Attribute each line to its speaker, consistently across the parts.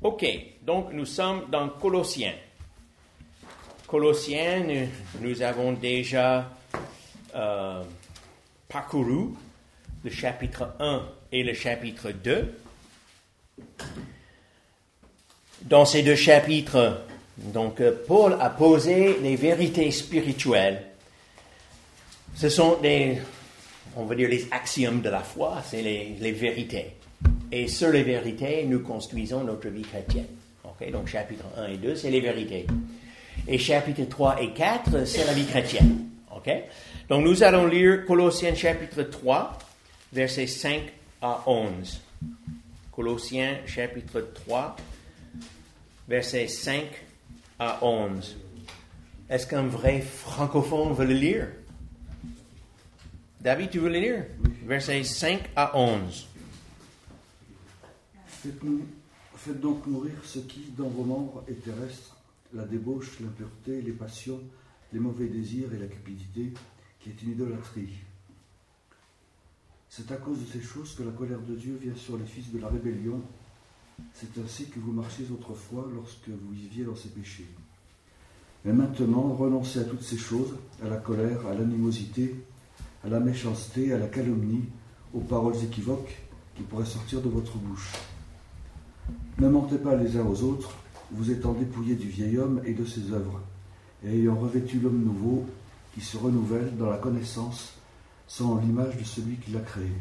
Speaker 1: OK, donc nous sommes dans Colossiens. Colossiens, nous avons déjà parcouru le chapitre 1 et le chapitre 2. Dans ces deux chapitres, donc, Paul a posé les vérités spirituelles. Ce sont on va dire, les axiomes de la foi, c'est les vérités. Et sur les vérités, nous construisons notre vie chrétienne. Okay? Donc, chapitre 1 et 2, c'est les vérités. Et chapitre 3 et 4, c'est la vie chrétienne. Okay? Donc, nous allons lire Colossiens chapitre 3, versets 5 à 11. Colossiens chapitre 3, versets 5 à 11. Est-ce qu'un vrai francophone veut le lire? David, tu veux le lire? Oui. Versets 5 à 11.
Speaker 2: Faites donc mourir ce qui, dans vos membres, est terrestre, la débauche, l'impureté, les passions, les mauvais désirs et la cupidité, qui est une idolâtrie. C'est à cause de ces choses que la colère de Dieu vient sur les fils de la rébellion. C'est ainsi que vous marchiez autrefois lorsque vous viviez dans ces péchés. Mais maintenant, renoncez à toutes ces choses, à la colère, à l'animosité, à la méchanceté, à la calomnie, aux paroles équivoques qui pourraient sortir de votre bouche. Ne mentez pas les uns aux autres, vous étant dépouillés du vieil homme et de ses œuvres, et ayant revêtu l'homme nouveau, qui se renouvelle dans la connaissance, selon l'image de celui qui l'a créé.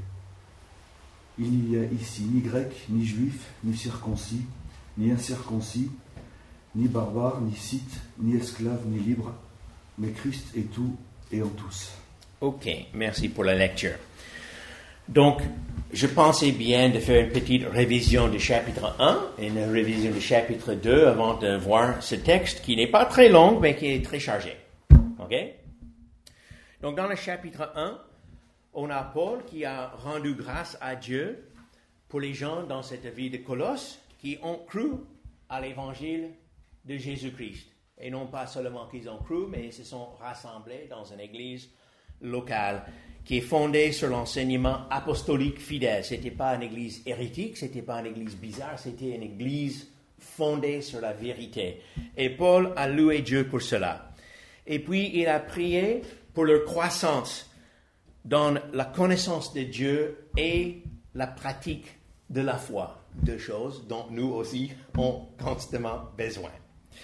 Speaker 2: Il n'y a ici ni grec, ni juif, ni circoncis, ni incirconcis, ni barbare, ni scythe, ni esclave, ni libre, mais Christ est tout et en tous.
Speaker 1: OK, merci pour la lecture. Donc, je pensais bien de faire une petite révision du chapitre 1 et une révision du chapitre 2 avant de voir ce texte qui n'est pas très long, mais qui est très chargé. OK? Donc, dans le chapitre 1, on a Paul qui a rendu grâce à Dieu pour les gens dans cette ville de Colosse qui ont cru à l'évangile de Jésus-Christ. Et non pas seulement qu'ils ont cru, mais ils se sont rassemblés dans une église locale qui est fondée sur l'enseignement apostolique fidèle. Ce n'était pas une église hérétique, ce n'était pas une église bizarre, c'était une église fondée sur la vérité. Et Paul a loué Dieu pour cela. Et puis, il a prié pour leur croissance dans la connaissance de Dieu et la pratique de la foi. Deux choses dont nous aussi avons constamment besoin.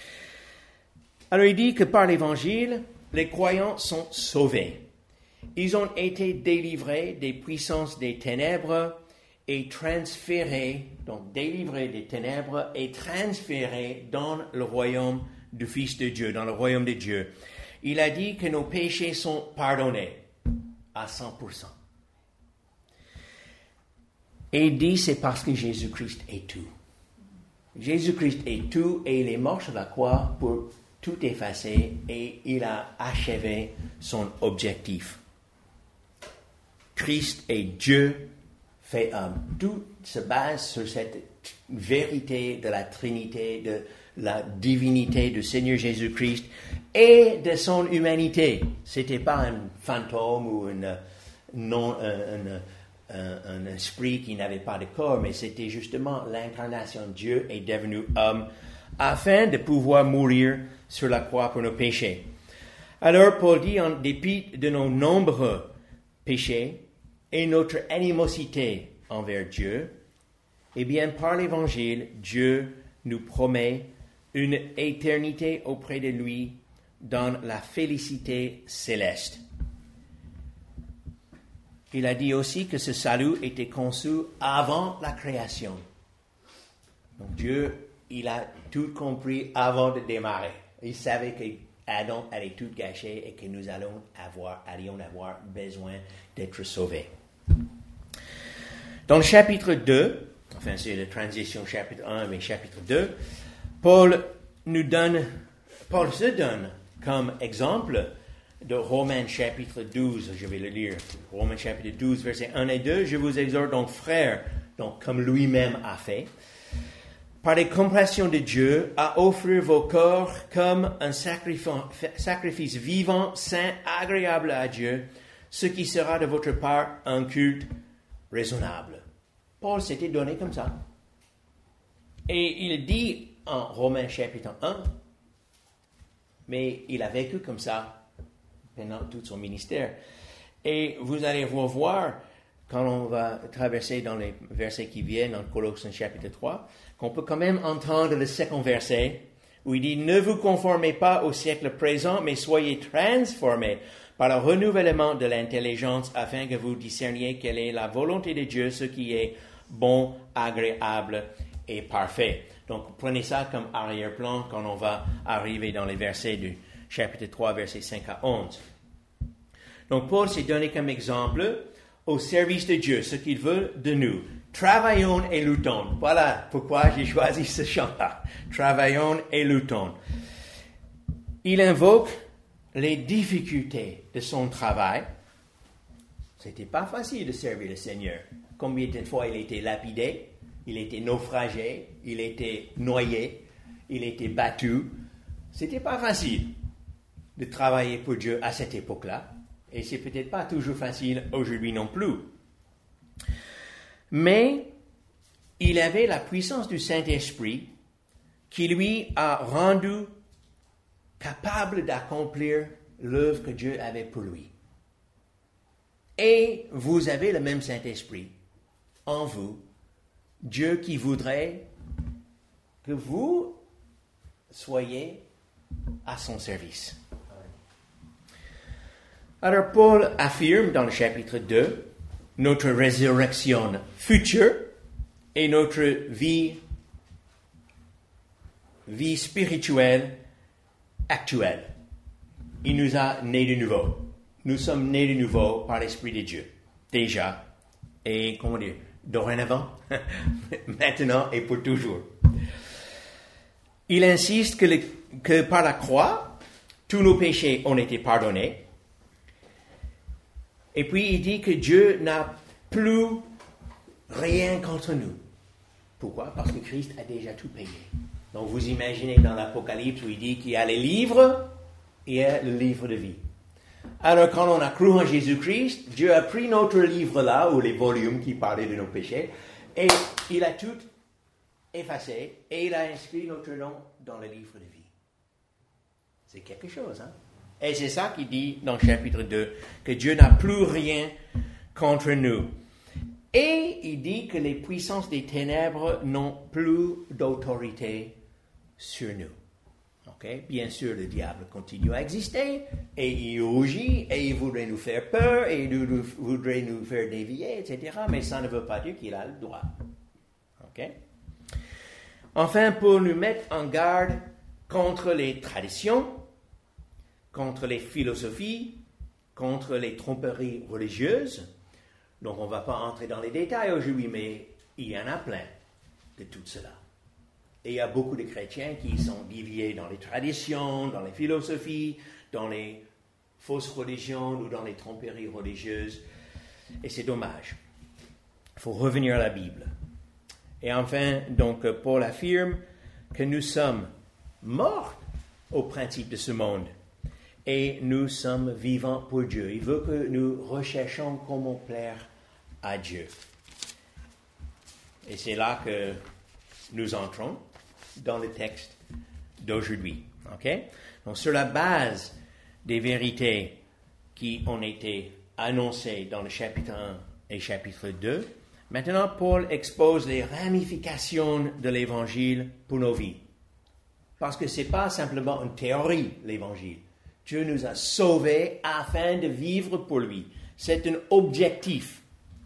Speaker 1: Alors, il dit que par l'Évangile, les croyants sont sauvés. Ils ont été délivrés des puissances des ténèbres et transférés, donc délivrés des ténèbres et transférés dans le royaume du Fils de Dieu, dans le royaume de Dieu. Il a dit que nos péchés sont pardonnés à 100%. Et il dit c'est parce que Jésus-Christ est tout. Jésus-Christ est tout et il est mort sur la croix pour tout effacer et il a achevé son objectif. Christ est Dieu fait homme. Tout se base sur cette vérité de la Trinité, de la divinité du Seigneur Jésus-Christ et de son humanité. C'était pas un fantôme ou un esprit qui n'avait pas de corps, mais c'était justement l'incarnation de Dieu est devenu homme afin de pouvoir mourir sur la croix pour nos péchés. Alors Paul dit, en dépit de nos nombreux péchés et notre animosité envers Dieu, eh bien par l'Évangile, Dieu nous promet une éternité auprès de lui dans la félicité céleste. Il a dit aussi que ce salut était conçu avant la création. Donc Dieu, il a tout compris avant de démarrer. Il savait qu'Adam allait tout gâcher et que nous allions avoir besoin d'être sauvés. Dans le chapitre 2, enfin c'est la transition chapitre 1 mais chapitre 2, Paul se donne comme exemple de Romains chapitre 12, je vais le lire. Romains chapitre 12, versets 1 et 2, je vous exhorte donc frères, donc comme lui-même a fait, par les compassions de Dieu, à offrir vos corps comme un sacrifice vivant, saint, agréable à Dieu, ce qui sera de votre part un culte raisonnable. Paul s'était donné comme ça. Et il dit en Romains chapitre 1, mais il a vécu comme ça pendant tout son ministère. Et vous allez revoir, quand on va traverser dans les versets qui viennent, dans Colossiens chapitre 3, qu'on peut quand même entendre le second verset, où il dit « Ne vous conformez pas au siècle présent, mais soyez transformés par le renouvellement de l'intelligence, afin que vous discerniez quelle est la volonté de Dieu, ce qui est bon, agréable et parfait. » Donc, prenez ça comme arrière-plan quand on va arriver dans les versets du chapitre 3, versets 5 à 11. Donc, Paul s'est donné comme exemple au service de Dieu, ce qu'il veut de nous. Travaillons et luttons. Voilà pourquoi j'ai choisi ce chant-là. Travaillons et luttons. Il invoque les difficultés de son travail. C'était pas facile de servir le Seigneur. Combien de fois il était lapidé, il était naufragé, il était noyé, il était battu. C'était pas facile de travailler pour Dieu à cette époque-là. Et c'est peut-être pas toujours facile aujourd'hui non plus. Mais il avait la puissance du Saint-Esprit qui lui a rendu capable d'accomplir l'œuvre que Dieu avait pour lui. Et vous avez le même Saint-Esprit en vous, Dieu qui voudrait que vous soyez à son service. Alors Paul affirme dans le chapitre 2 notre résurrection future et notre vie spirituelle actuelle. Il nous a nés de nouveau. Nous sommes nés de nouveau par l'Esprit de Dieu, déjà, et comment dire, dorénavant, maintenant et pour toujours. Il insiste que par la croix, tous nos péchés ont été pardonnés. Et puis il dit que Dieu n'a plus rien contre nous. Pourquoi? Parce que Christ a déjà tout payé. Donc vous imaginez dans l'Apocalypse où il dit qu'il y a les livres et il y a le livre de vie. Alors quand on a cru en Jésus-Christ, Dieu a pris notre livre là, ou les volumes qui parlaient de nos péchés, et il a tout effacé, et il a inscrit notre nom dans le livre de vie. C'est quelque chose, hein? Et c'est ça qu'il dit dans le chapitre 2, que Dieu n'a plus rien contre nous. Et il dit que les puissances des ténèbres n'ont plus d'autorité sur nous. Okay? Bien sûr, le diable continue à exister, et il rougit, et il voudrait nous faire peur, et il voudrait nous faire dévier, etc. Mais ça ne veut pas dire qu'il a le droit. Okay? Enfin, pour nous mettre en garde contre les traditions, contre les philosophies, contre les tromperies religieuses. Donc, on ne va pas entrer dans les détails aujourd'hui, mais il y en a plein de tout cela. Et il y a beaucoup de chrétiens qui sont déviés dans les traditions, dans les philosophies, dans les fausses religions ou dans les tromperies religieuses. Et c'est dommage. Il faut revenir à la Bible. Et enfin, donc, Paul affirme que nous sommes morts au principe de ce monde. Et nous sommes vivants pour Dieu. Il veut que nous recherchions comment plaire à Dieu. Et c'est là que nous entrons dans le texte d'aujourd'hui. Okay? Donc, sur la base des vérités qui ont été annoncées dans le chapitre 1 et chapitre 2, maintenant, Paul expose les ramifications de l'Évangile pour nos vies. Parce que ce n'est pas simplement une théorie, l'Évangile. Dieu nous a sauvés afin de vivre pour lui. C'est un objectif.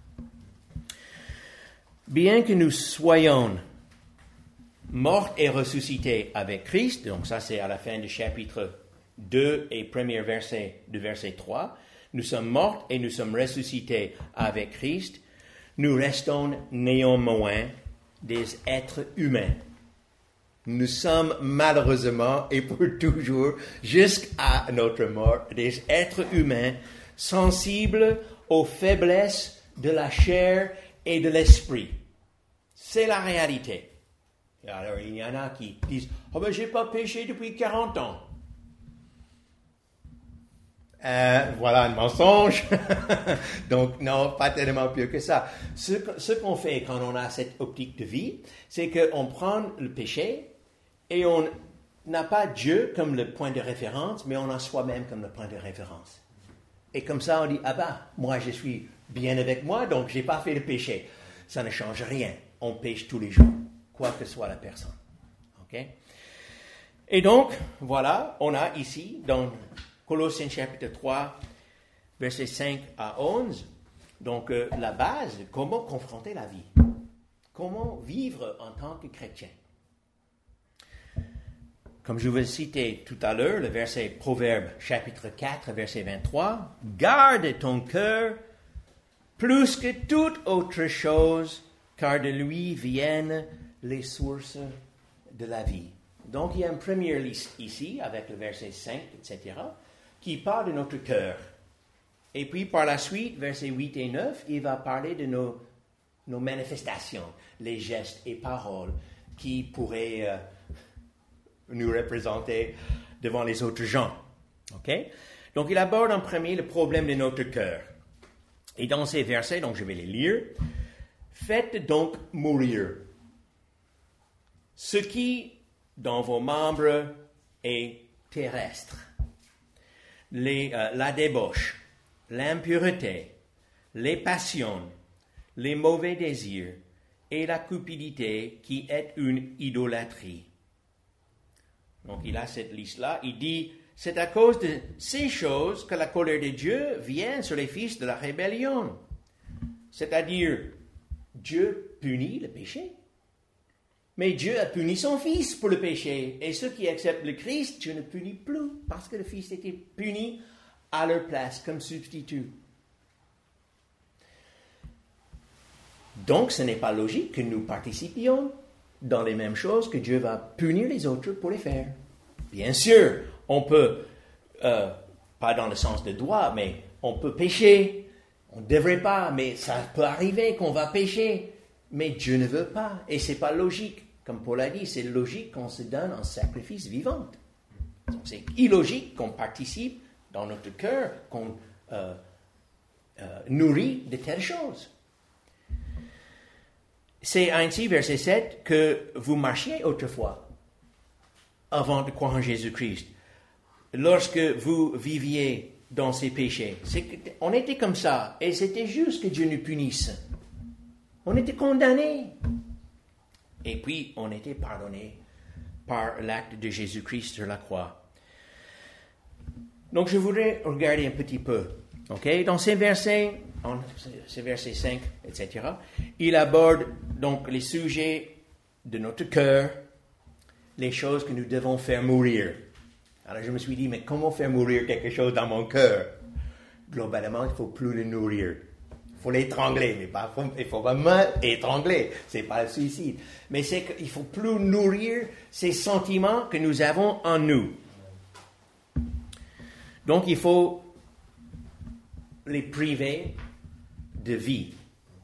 Speaker 1: Bien que nous soyons morts et ressuscités avec Christ, donc ça c'est à la fin du chapitre 2 et premier verset de verset 3, nous sommes morts et nous sommes ressuscités avec Christ, nous restons néanmoins des êtres humains. Nous sommes malheureusement et pour toujours, jusqu'à notre mort, des êtres humains sensibles aux faiblesses de la chair et de l'esprit. C'est la réalité. Et alors, il y en a qui disent « Oh ben, j'ai pas péché depuis 40 ans. » Voilà un mensonge. Donc, non, pas tellement pire que ça. Ce qu'on fait quand on a cette optique de vie, c'est qu'on prend le péché et on n'a pas Dieu comme le point de référence, mais on a soi-même comme le point de référence. Et comme ça, on dit, ah ben, moi je suis bien avec moi, donc je n'ai pas fait le péché. Ça ne change rien. On pêche tous les jours, quoi que soit la personne. OK? Et donc, voilà, on a ici, dans Colossiens chapitre 3, versets 5 à 11, donc la base, comment confronter la vie. Comment vivre en tant que chrétien. Comme je vous citais tout à l'heure, le verset Proverbe chapitre 4, verset 23, « Garde ton cœur plus que toute autre chose, car de lui viennent les sources de la vie. » Donc, il y a une première liste ici, avec le verset 5, etc., qui parle de notre cœur. Et puis, par la suite, versets 8 et 9, il va parler de nos manifestations, les gestes et paroles qui pourraient nous représenter devant les autres gens. Okay? Donc, il aborde en premier le problème de notre cœur. Et dans ces versets, donc je vais les lire, « Faites donc mourir ce qui, dans vos membres, est terrestre, la débauche, l'impureté, les passions, les mauvais désirs et la cupidité qui est une idolâtrie. » Donc il a cette liste-là, il dit, c'est à cause de ces choses que la colère de Dieu vient sur les fils de la rébellion. C'est-à-dire, Dieu punit le péché. Mais Dieu a puni son Fils pour le péché. Et ceux qui acceptent le Christ, Dieu ne punit plus, parce que le Fils était puni à leur place comme substitut. Donc, ce n'est pas logique que nous participions dans les mêmes choses que Dieu va punir les autres pour les faire. Bien sûr, on peut, pas dans le sens de droit, mais on peut pécher. On ne devrait pas, mais ça peut arriver qu'on va pécher. Mais Dieu ne veut pas, et ce n'est pas logique. Comme Paul a dit, c'est logique qu'on se donne en sacrifice vivant. Donc c'est illogique qu'on participe dans notre cœur, qu'on nourrit de telles choses. C'est ainsi, verset 7, que vous marchiez autrefois, avant de croire en Jésus-Christ. Lorsque vous viviez dans ces péchés, on était comme ça, et c'était juste que Dieu nous punisse. On était condamnés. Et puis, on était pardonnés par l'acte de Jésus-Christ sur la croix. Donc, je voudrais regarder un petit peu. Okay? Dans ces versets 5, etc., il aborde donc les sujets de notre cœur, les choses que nous devons faire mourir. Alors, je me suis dit, mais comment faire mourir quelque chose dans mon cœur? Globalement, il ne faut plus le nourrir. Il faut l'étrangler, mais pas, il faut vraiment étrangler. Ce n'est pas le suicide. Mais c'est qu'il ne faut plus nourrir ces sentiments que nous avons en nous. Donc, il faut les priver de vie.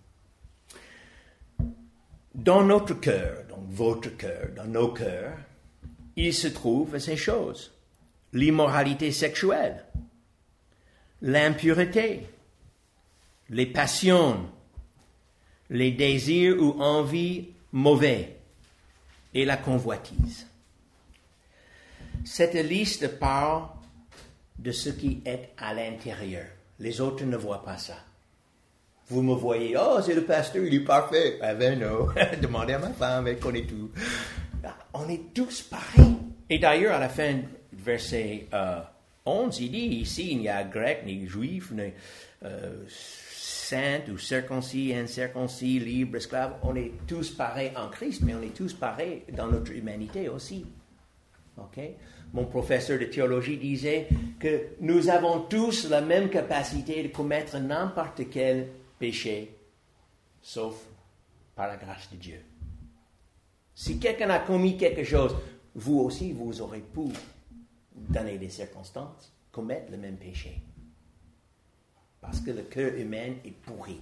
Speaker 1: Dans notre cœur, donc votre cœur, dans nos cœurs, il se trouve ces choses. L'immoralité sexuelle, l'impureté, les passions, les désirs ou envies mauvais et la convoitise. Cette liste parle de ce qui est à l'intérieur. Les autres ne voient pas ça. Vous me voyez, oh, c'est le pasteur, il est parfait. Ah ben non, demandez à ma femme, elle connaît tout. On est tous pareils. Et d'ailleurs, à la fin du verset 11, il dit, ici, il n'y a grec, ni juif, ni saint ou circoncis, incirconcis, libre, esclave. On est tous pareils en Christ, mais on est tous pareils dans notre humanité aussi. Okay? Mon professeur de théologie disait que nous avons tous la même capacité de commettre n'importe quel péché, sauf par la grâce de Dieu. Si quelqu'un a commis quelque chose, vous aussi, vous aurez pu, dans des circonstances, commettre le même péché. Parce que le cœur humain est pourri,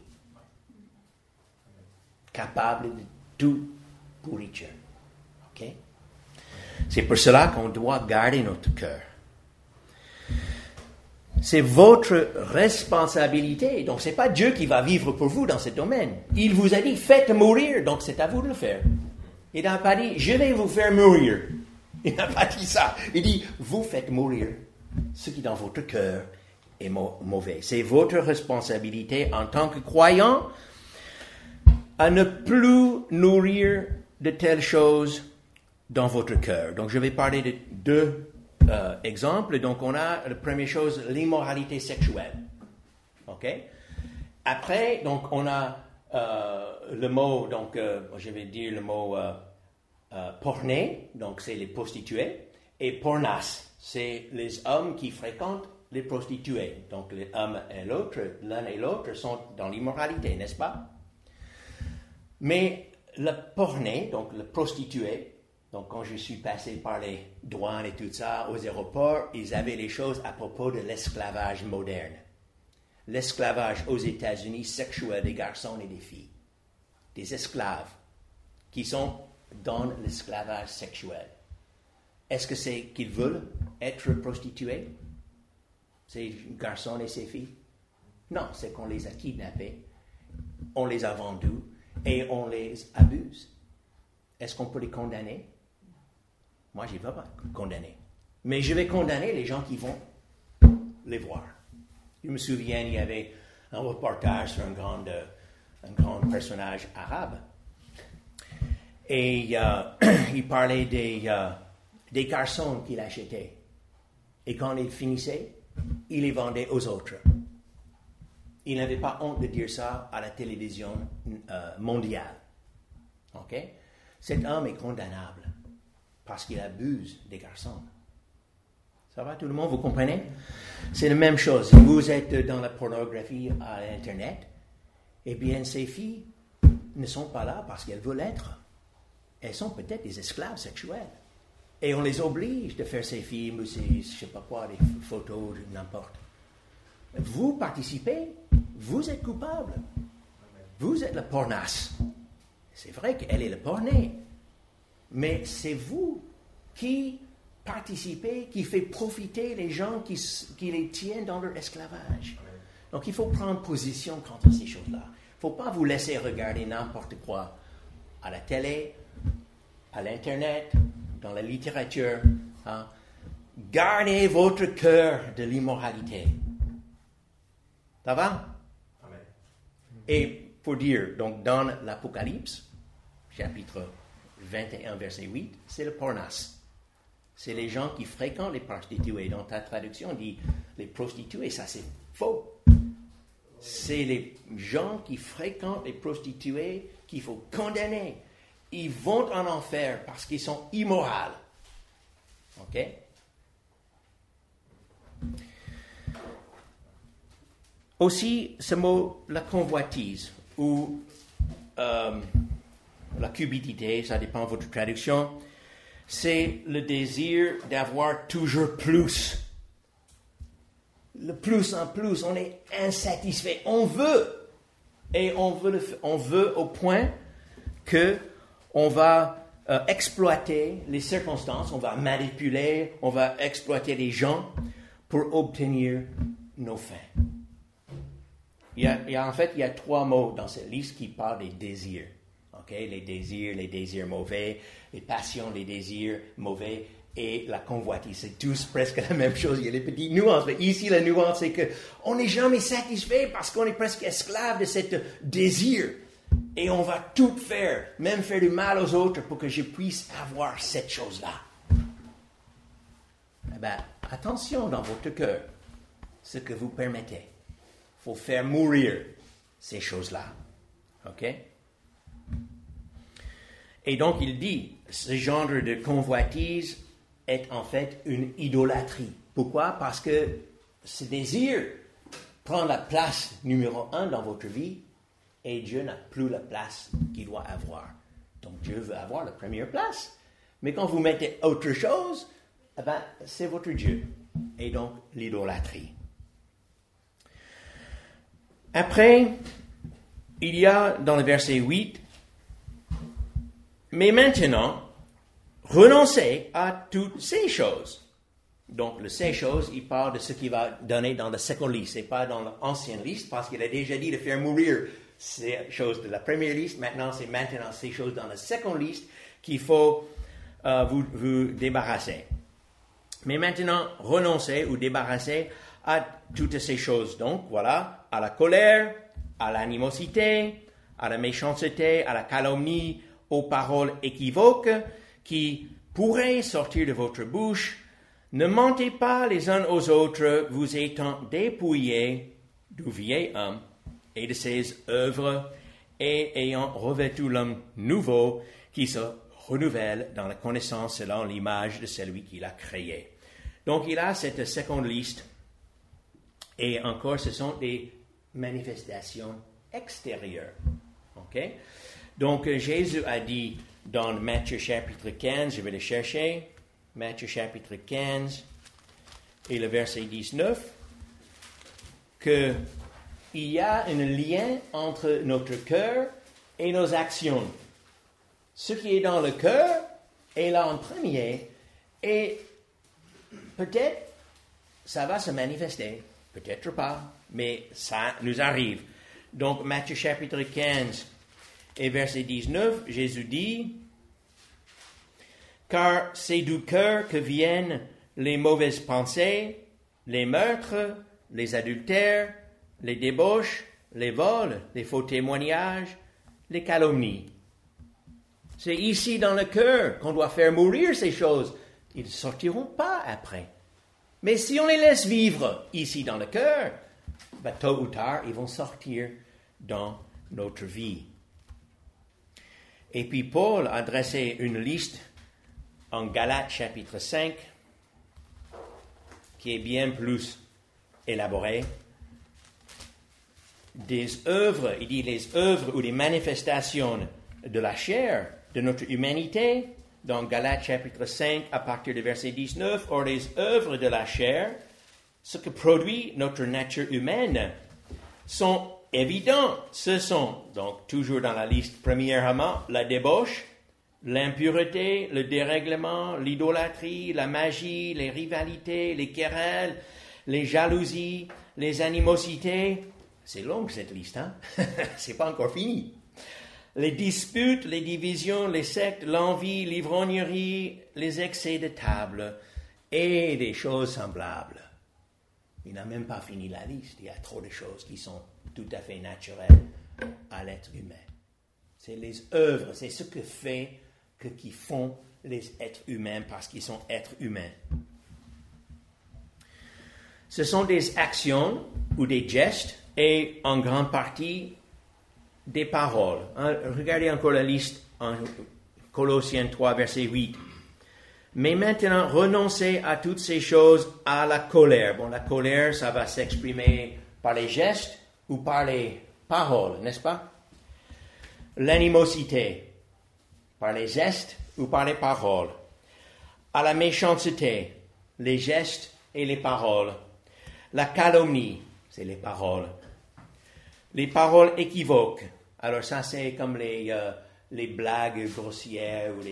Speaker 1: capable de toute pourriture. OK? C'est pour cela qu'on doit garder notre cœur. C'est votre responsabilité. Donc, c'est pas Dieu qui va vivre pour vous dans ce domaine. Il vous a dit, faites mourir, donc c'est à vous de le faire. Il n'a pas dit, je vais vous faire mourir. Il n'a pas dit ça. Il dit, vous faites mourir ce qui dans votre cœur est mauvais. C'est votre responsabilité en tant que croyant à ne plus nourrir de telles choses dans votre cœur. Donc, je vais parler de deux exemples. Donc, on a la première chose, l'immoralité sexuelle. OK? Après, donc, on a le mot, donc, je vais dire le mot porné, donc c'est les prostituées, et pornas, c'est les hommes qui fréquentent les prostituées. Donc, les hommes et l'autre, l'un et l'autre sont dans l'immoralité, n'est-ce pas? Mais le porné, donc le prostitué, donc quand je suis passé par les douanes et tout ça, aux aéroports, ils avaient les choses à propos de l'esclavage moderne. L'esclavage aux États-Unis sexuel des garçons et des filles. Des esclaves qui sont dans l'esclavage sexuel. Est-ce que c'est qu'ils veulent être prostitués? Ces garçons et ces filles? Non, c'est qu'on les a kidnappés, on les a vendus et on les abuse. Est-ce qu'on peut les condamner? Moi, je ne vais pas condamner. Mais je vais condamner les gens qui vont les voir. Je me souviens, il y avait un reportage sur un grand personnage arabe. Et il parlait des garçons qu'il achetait. Et quand il finissait, il les vendait aux autres. Il n'avait pas honte de dire ça à la télévision mondiale. OK? Cet homme est condamnable parce qu'il abuse des garçons. Ça va tout le monde, vous comprenez? C'est la même chose. Si vous êtes dans la pornographie à l'Internet, eh bien, ces filles ne sont pas là parce qu'elles veulent l'être. Elles sont peut-être des esclaves sexuels. Et on les oblige de faire ces films ou ces, je ne sais pas quoi, des photos, n'importe. Vous participez, vous êtes coupable. Vous êtes la pornasse. C'est vrai qu'elle est le porné. Mais c'est vous qui participez, qui fait profiter les gens qui les tiennent dans leur esclavage. Donc il faut prendre position contre ces choses-là. Il ne faut pas vous laisser regarder n'importe quoi à la télé, à l'Internet, dans la littérature. Hein. Gardez votre cœur de l'immoralité. Ça va? Amen. Et pour dire, donc dans l'Apocalypse, chapitre 21, verset 8, c'est le pornas. C'est les gens qui fréquentent les prostituées. Dans ta traduction, on dit les prostituées, ça c'est faux. C'est les gens qui fréquentent les prostituées qu'il faut condamner. Ils vont en enfer parce qu'ils sont immoraux. OK? Aussi, ce mot, la convoitise, ou la cupidité, ça dépend de votre traduction, c'est le désir d'avoir toujours plus. Le plus en plus, on est insatisfait. On veut. Et on veut au point que on va exploiter les circonstances, on va manipuler, on va exploiter les gens pour obtenir nos fins. Il y a 3 mots dans cette liste qui parlent des désirs. Okay? Les désirs mauvais, les passions, les désirs mauvais et la convoitise. C'est tous presque la même chose. Il y a les petites nuances. Mais ici, la nuance, c'est qu'on n'est jamais satisfait parce qu'on est presque esclave de ce désir. Et on va tout faire, même faire du mal aux autres pour que je puisse avoir cette chose-là. Eh bien, attention dans votre cœur, ce que vous permettez. Il faut faire mourir ces choses-là. OK? Et donc, il dit, ce genre de convoitise est en fait une idolâtrie. Pourquoi? Parce que ce désir prend la place numéro 1 dans votre vie et Dieu n'a plus la place qu'il doit avoir. Donc, Dieu veut avoir la première place. Mais quand vous mettez autre chose, eh ben, c'est votre Dieu. Et donc, l'idolâtrie. Après, il y a dans le verset 8, mais maintenant, renoncez à toutes ces choses. Donc, ces choses, il parle de ce qu'il va donner dans la seconde liste et pas dans l'ancienne liste, parce qu'il a déjà dit de faire mourir ces choses de la première liste. Maintenant ces choses dans la seconde liste qu'il faut vous débarrasser. Mais maintenant, renoncez ou débarrasser à toutes ces choses. Donc, voilà, à la colère, à l'animosité, à la méchanceté, à la calomnie, aux paroles équivoques qui pourraient sortir de votre bouche. Ne mentez pas les uns aux autres, vous étant dépouillés du vieil homme et de ses œuvres, et ayant revêtu l'homme nouveau qui se renouvelle dans la connaissance selon l'image de celui qui l'a créé. Donc il a cette seconde liste, et encore ce sont des manifestations extérieures. Okay? Donc Jésus a dit dans Matthieu chapitre 15, je vais le chercher, Matthieu chapitre 15 et le verset 19, qu'il y a un lien entre notre cœur et nos actions. Ce qui est dans le cœur est là en premier, et peut-être ça va se manifester, peut-être pas, mais ça nous arrive. Donc Matthieu chapitre 15 et verset 19, Jésus dit, « Car c'est du cœur que viennent les mauvaises pensées, les meurtres, les adultères, les débauches, les vols, les faux témoignages, les calomnies. » C'est ici dans le cœur qu'on doit faire mourir ces choses. Ils ne sortiront pas après. Mais si on les laisse vivre ici dans le cœur, tôt ou tard, ils vont sortir dans notre vie. Et puis Paul a dressé une liste en Galates chapitre 5 qui est bien plus élaborée. Des œuvres, il dit les œuvres ou les manifestations de la chair, de notre humanité, dans Galates chapitre 5 à partir du verset 19, or les œuvres de la chair, ce que produit notre nature humaine, sont évidents. Ce sont, donc toujours dans la liste, premièrement, la débauche, l'impureté, le dérèglement, l'idolâtrie, la magie, les rivalités, les querelles, les jalousies, les animosités. C'est long cette liste, hein? C'est pas encore fini. Les disputes, les divisions, les sectes, l'envie, l'ivrognerie, les excès de table et des choses semblables. Il n'a même pas fini la liste. Il y a trop de choses qui sont tout à fait naturelles à l'être humain. C'est les œuvres, c'est ce que fait qui font les êtres humains parce qu'ils sont êtres humains. Ce sont des actions ou des gestes et en grande partie des paroles. Regardez encore la liste en Colossiens 3, verset 8. Mais maintenant, renoncez à toutes ces choses à la colère. Bon, la colère, ça va s'exprimer par les gestes ou par les paroles, n'est-ce pas? L'animosité, par les gestes ou par les paroles. À la méchanceté, les gestes et les paroles. La calomnie, c'est les paroles. Les paroles équivoques. Alors ça, c'est comme les blagues grossières ou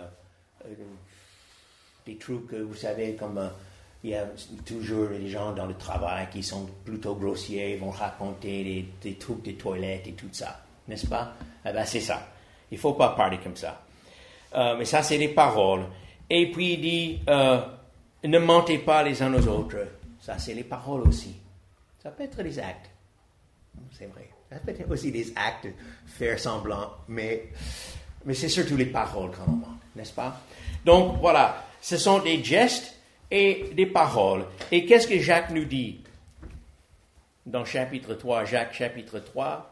Speaker 1: des trucs, vous savez, comme il y a toujours des gens dans le travail qui sont plutôt grossiers, vont raconter des trucs de toilettes et tout ça, n'est-ce pas? Eh bien, c'est ça. Il ne faut pas parler comme ça. Mais ça, c'est les paroles. Et puis, il dit, ne mentez pas les uns aux autres. Ça, c'est les paroles aussi. Ça peut être des actes. C'est vrai. Ça peut être aussi des actes, faire semblant, mais c'est surtout les paroles qu'on ment, n'est-ce pas? Donc, voilà. Ce sont des gestes et des paroles. Et qu'est-ce que Jacques nous dit dans chapitre 3, Jacques chapitre 3?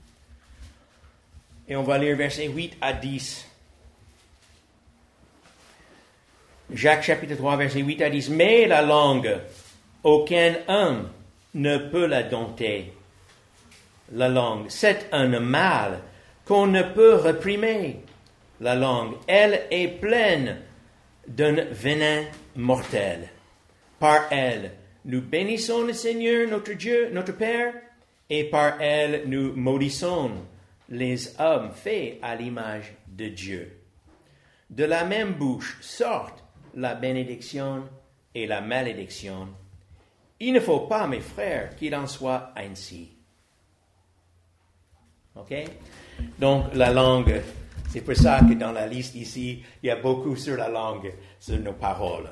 Speaker 1: Et on va lire versets 8 à 10. Jacques chapitre 3, verset 8 à 10. Mais la langue, aucun homme ne peut la dompter. La langue, c'est un mal qu'on ne peut réprimer. La langue, elle est pleine d'un venin mortel. Par elle, nous bénissons le Seigneur, notre Dieu, notre Père, et par elle, nous maudissons les hommes faits à l'image de Dieu. De la même bouche sortent la bénédiction et la malédiction. Il ne faut pas, mes frères, qu'il en soit ainsi. OK? Donc, la langue, c'est pour ça que dans la liste ici, il y a beaucoup sur la langue, sur nos paroles.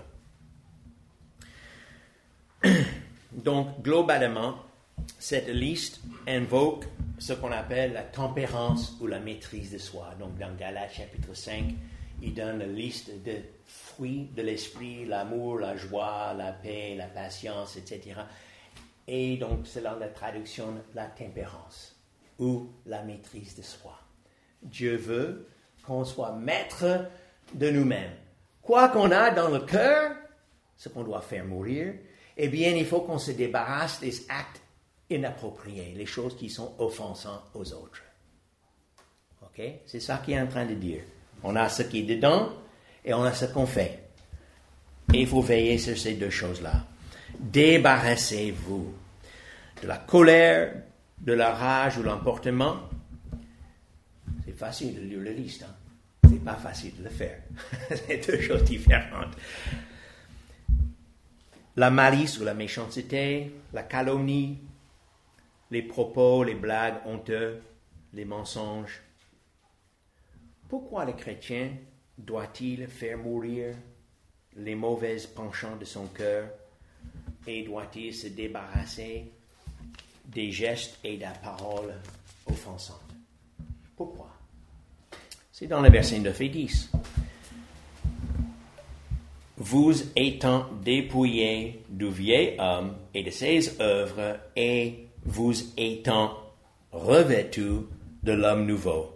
Speaker 1: Donc, globalement, cette liste invoque ce qu'on appelle la tempérance ou la maîtrise de soi. Donc, dans Galates chapitre 5, il donne la liste de fruits de l'esprit, l'amour, la joie, la paix, la patience, etc. Et donc, c'est dans la traduction la tempérance ou la maîtrise de soi. Dieu veut qu'on soit maître de nous-mêmes. Quoi qu'on a dans le cœur, ce qu'on doit faire mourir, eh bien, il faut qu'on se débarrasse des actes inappropriés, les choses qui sont offensantes aux autres. OK? C'est ça qu'il est en train de dire. On a ce qui est dedans et on a ce qu'on fait. Et il faut veiller sur ces deux choses-là. Débarrassez-vous de la colère, de la rage ou l'emportement. C'est facile de lire la liste. C'est pas facile de le faire. C'est deux choses différentes. La malice ou la méchanceté, la calomnie, les propos, les blagues honteux, les mensonges. Pourquoi le chrétien doit-il faire mourir les mauvais penchants de son cœur et doit-il se débarrasser des gestes et des paroles offensantes? Pourquoi? C'est dans les versets 9 et 10. Vous étant dépouillés du vieil homme et de ses œuvres, et vous étant revêtus de l'homme nouveau.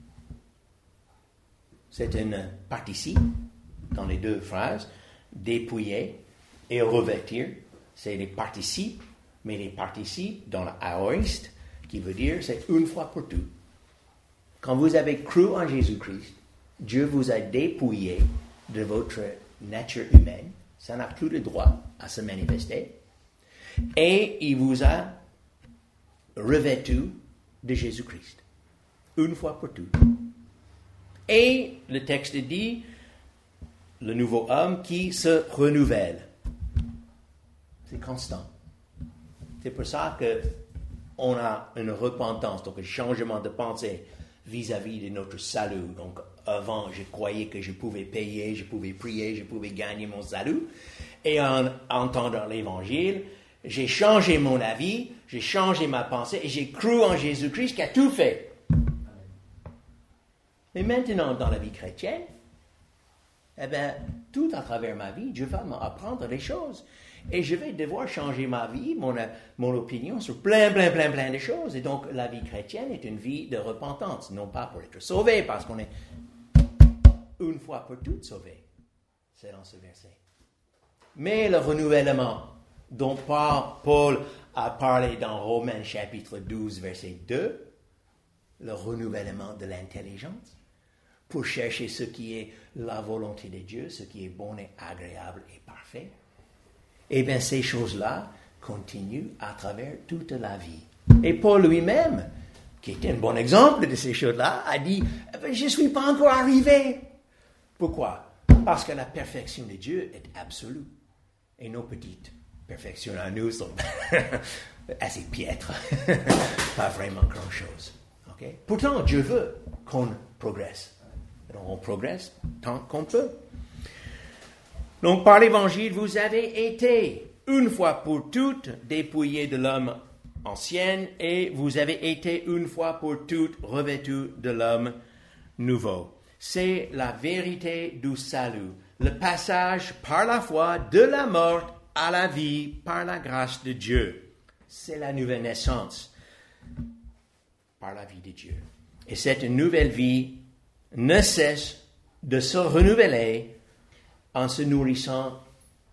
Speaker 1: C'est un participe dans les deux phrases, dépouiller et revêtir. C'est les participes, mais les participes dans l'aoriste, qui veut dire c'est une fois pour toutes. Quand vous avez cru en Jésus-Christ, Dieu vous a dépouillé de votre nature humaine, ça n'a plus le droit à se manifester, et il vous a revêtu de Jésus-Christ, une fois pour toutes. Et le texte dit, le nouveau homme qui se renouvelle. C'est constant. C'est pour ça qu'on a une repentance, donc un changement de pensée vis-à-vis de notre salut. Donc, avant, je croyais que je pouvais payer, je pouvais prier, je pouvais gagner mon salut. Et en entendant l'Évangile, j'ai changé mon avis, j'ai changé ma pensée et j'ai cru en Jésus-Christ qui a tout fait. Mais maintenant, dans la vie chrétienne, eh bien, tout à travers ma vie, Dieu va m'apprendre les choses. Et je vais devoir changer ma vie, mon opinion sur plein de choses. Et donc, la vie chrétienne est une vie de repentance, non pas pour être sauvé, parce qu'on est une fois pour toutes sauvé. C'est dans ce verset. Mais le renouvellement dont Paul a parlé dans Romains chapitre 12, verset 2, le renouvellement de l'intelligence, pour chercher ce qui est la volonté de Dieu, ce qui est bon et agréable et parfait. Eh bien, ces choses-là continuent à travers toute la vie. Et Paul lui-même, qui était un bon exemple de ces choses-là, a dit, je ne suis pas encore arrivé. Pourquoi? Parce que la perfection de Dieu est absolue. Et nos petites perfections à nous sont assez piètres. Pas vraiment grand-chose. Okay? Pourtant, Dieu veut qu'on progresse. Donc, on progresse tant qu'on peut. Donc, par l'Évangile, vous avez été, une fois pour toutes, dépouillés de l'homme ancien et vous avez été, une fois pour toutes, revêtus de l'homme nouveau. C'est la vérité du salut, le passage par la foi de la mort à la vie par la grâce de Dieu. C'est la nouvelle naissance par la vie de Dieu. Et cette nouvelle vie ne cesse de se renouveler en se nourrissant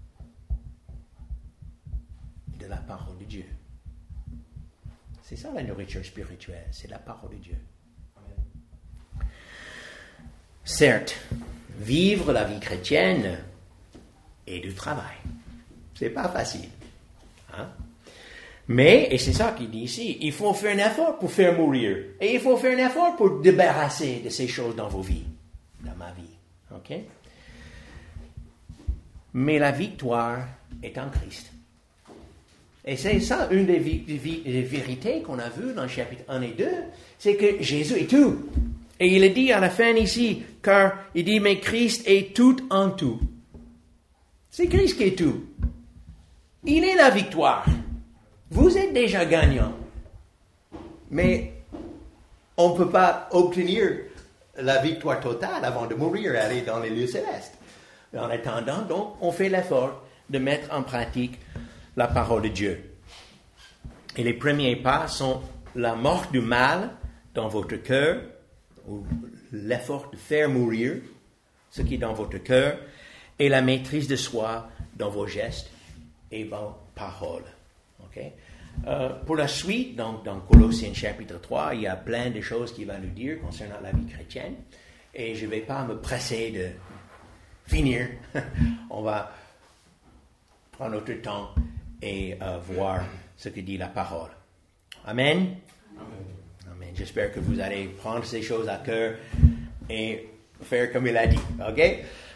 Speaker 1: de la parole de Dieu. C'est ça la nourriture spirituelle, c'est la parole de Dieu. Certes, vivre la vie chrétienne est du travail. C'est pas facile. Hein? Mais, et c'est ça qu'il dit ici, il faut faire un effort pour faire mourir. Et il faut faire un effort pour débarrasser de ces choses dans vos vies, dans ma vie. OK? mais la victoire est en Christ. Et c'est ça, une des vérités qu'on a vues dans le chapitre 1 et 2, c'est que Jésus est tout. Et il est dit à la fin ici, car il dit, mais Christ est tout en tout. C'est Christ qui est tout. Il est la victoire. Vous êtes déjà gagnant. Mais on ne peut pas obtenir la victoire totale avant de mourir, aller dans les lieux célestes. En attendant, donc, on fait l'effort de mettre en pratique la parole de Dieu. Et les premiers pas sont la mort du mal dans votre cœur, ou l'effort de faire mourir ce qui est dans votre cœur, et la maîtrise de soi dans vos gestes et vos paroles. Okay? Pour la suite, dans Colossiens chapitre 3, il y a plein de choses qu'il va nous dire concernant la vie chrétienne, et je ne vais pas me presser de finir. On va prendre notre temps et voir ce que dit la parole. Amen. Amen. J'espère que vous allez prendre ces choses à cœur et faire comme il a dit. OK?